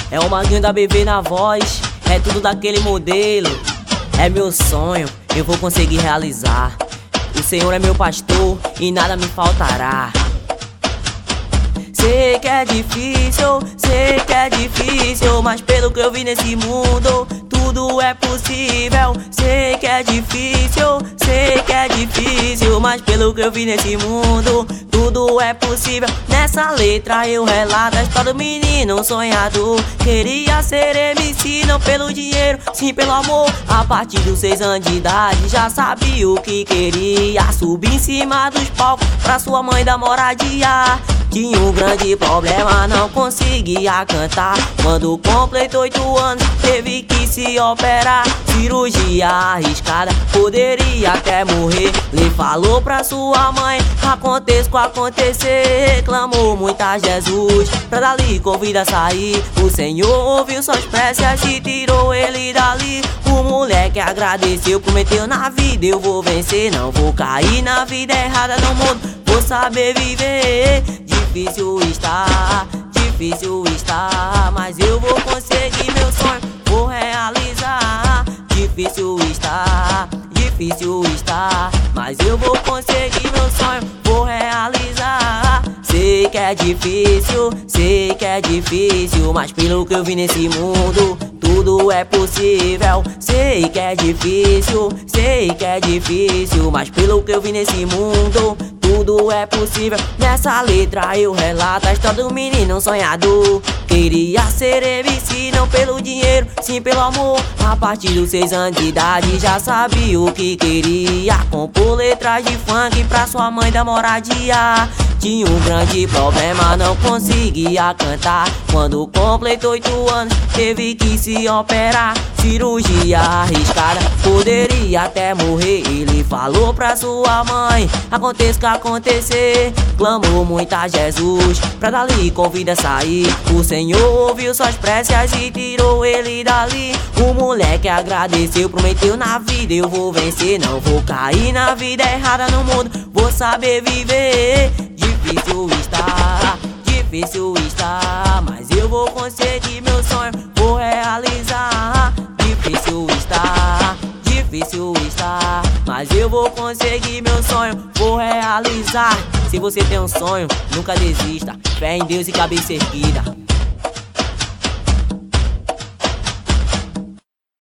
É o Maguinho da BV na voz, é tudo daquele modelo. É meu sonho, eu vou conseguir realizar. O Senhor é meu pastor e nada me faltará. Sei que é difícil, mas pelo que eu vi nesse mundo, tudo é possível. Sei que é difícil, mas pelo que eu vi nesse mundo, tudo é possível. Nessa letra eu relato a história do menino sonhador. Queria ser MC, não pelo dinheiro, sim pelo amor. A partir dos 6 anos de idade já sabia o que queria. Subir em cima dos palcos pra sua mãe dar moradia. Tinha um grande problema, não conseguia cantar. Quando completou 8 anos, teve que se operar. Cirurgia arriscada, poderia até morrer. Ele falou pra sua mãe, aconteça o acontecer. Clamou muito a Jesus, pra dali convida a sair. O Senhor ouviu suas preces e tirou ele dali. O moleque agradeceu, prometeu na vida eu vou vencer. Não vou cair na vida errada no mundo, vou saber viver. Difícil está, mas eu vou conseguir meu sonho, vou realizar. Difícil está, mas eu vou conseguir meu sonho, vou realizar. Sei que é difícil, mas pelo que eu vi nesse mundo, tudo é possível. Sei que é difícil, mas pelo que eu vi nesse mundo, tudo é possível. Nessa letra eu relato a história do menino sonhador. Queria ser MC, não pelo dinheiro, sim pelo amor. A partir dos 6 anos de idade já sabia o que queria. Compor letras de funk pra sua mãe dar moradia. Tinha um grande problema, não conseguia cantar. Quando completou 8 anos, teve que se operar. Cirurgia arriscada, poderia até morrer. Ele falou pra sua mãe, aconteça o que acontecer. Clamou muito a Jesus, pra dali convida a sair. O Senhor ouviu suas preces e tirou ele dali. O moleque agradeceu, prometeu na vida eu vou vencer. Não vou cair na vida errada no mundo, vou saber viver. Difícil está, mas eu vou conseguir meu sonho, vou realizar. Difícil está, mas eu vou conseguir meu sonho, vou realizar. Se você tem um sonho, nunca desista. Fé em Deus e cabeça erguida.